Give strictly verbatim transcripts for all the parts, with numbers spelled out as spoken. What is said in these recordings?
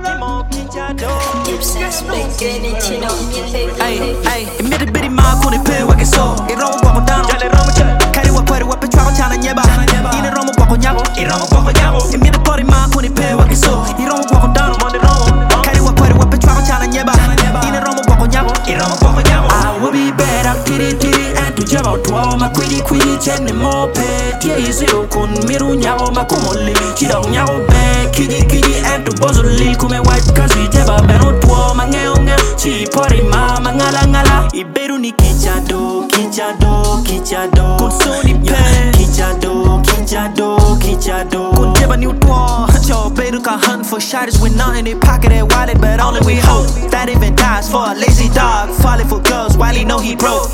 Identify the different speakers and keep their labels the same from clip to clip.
Speaker 1: Ay, ay, imiti bidi ma kuni pe wake so. Iromo guapo dano, jale romo che. Kari wa kwari wa pe chwago chana nyeba. Ine romo guapo nyago, iromo guapo nyago. Imiti pori ma kuni pe wake so. Iromo guapo dano, monde romo. Kari wa kwari wa pe chwago chana nyeba. Ine romo guapo nyago, iromo guapo nyago. I will be better, tiri tiri and to jabo tuwa ma kwidi kwidi chene mo pe. Tia isiro kun miru nyago ma kumoli. Chida nyago be, kidi kidi and to bozoli kume white kasi jeba beno tuwa ma ngeo ngeo. Chi pori ma ma ngala ngala. Iberu ni kichado, kichado, kichado. Konsoni pe, kichado, kichado, kichado. Kun jeba ni utwa. Cho beru ka hunt for shotties with nothing in their pocket and wallet, but only we hope that even dies for a lazy dog. Falling for girls while he know he broke.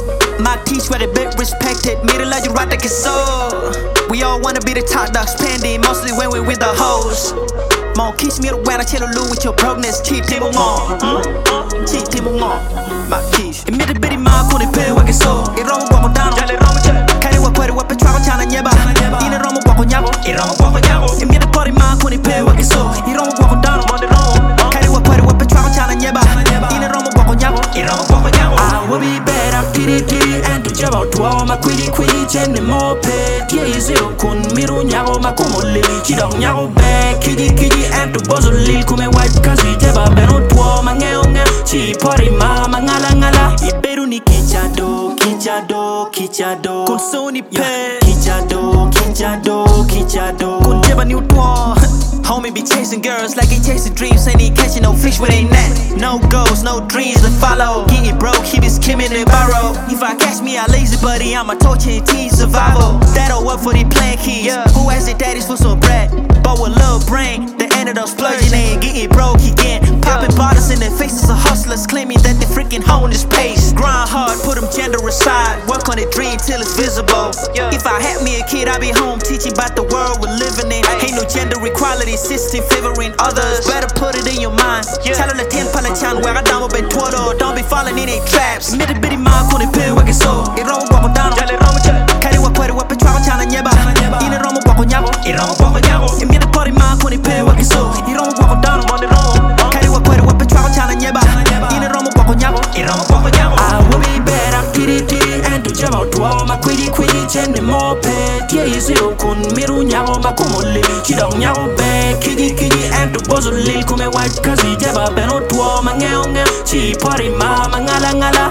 Speaker 1: My teach where they bit respected. Middle of you right like it's so. We all wanna be the top dog spending, mostly when we with the hoes. Mon kiss me when I chill alone with your brokenness. Cheap table more, cheap table more. My kiss. Imiti bidi ma kuni pe wake so. Iromo guapo dano, jale romo che. Kari wa kwari wa pe chwago chana nyeba. Ine romo guapo nyago, iromo guapo nyago. Imiti pori ma kuni pe wake so. Iromo guapo dano, monde romo. Kari wa kwari wa pe chwago chana nyeba. Ine romo guapo nyago, iromo guapo nyago. I will be better, tiri tiri and to jabo tuwa ma kwidi kwidi chene mo pe. Tia isiro kun miru nyago ma kumoli. Chida nyago be, kidi kidi and to bozoli kume white kasi jeba beno tuwa ma ngeo ngeo. Chi pori ma ma ngala ngala. Iberu ni kichado, kichado, kichado. Konsoni pe, kichado, kichado, kichado. Kun jeba ni utwa. Homie be chasing girls like he chasing dreams. Ain't he catching no fish with ain't net. No goals, no dreams to follow. Getting broke, he be skimming and borrow. If I catch me, I lazy buddy, I'm a torture and teen survival. That'll work for the plan keys. Yeah. Who has their daddies for some bread? But with little brain, they ended up splurging and getting broke again. Popping bottles in their faces of hustlers, claiming that they freaking hone this pace. Grind hard, put them gender aside, work on the dream till it's visible. Yeah. If I had me a kid, I'd be home teaching about the world we're living in. Ain't no gender equality system favoring others. Better put it in your mind. Tell them the ten palachan where I down with Twitter. Don't be falling in their traps. Imiti bidi ma kuni pe wake so. Iromo guapo dano, jale romo che. Kari wa kwari wa pe chwago chana nyeba. Ine romo guapo nyago, iromo guapo nyago. Imiti pori ma kuni pe wake so. Iromo guapo dano, monde romo. Kari wa kwari wa pe chwago chana nyeba. Ine romo guapo nyago, iromo guapo nyago. I will be better, tiri tiri and to jabo tuwa ma kwidi kwidi chene mo pe. Tia isiro kun miru nyago ma kumoli. Chida nyago be, kidi kidi and to bozoli kume white kasi jeba beno tuwa ma ngeo ngeo. Chi pori ma ma ngala ngala.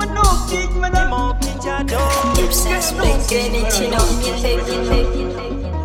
Speaker 2: Ipsas, baby, you know,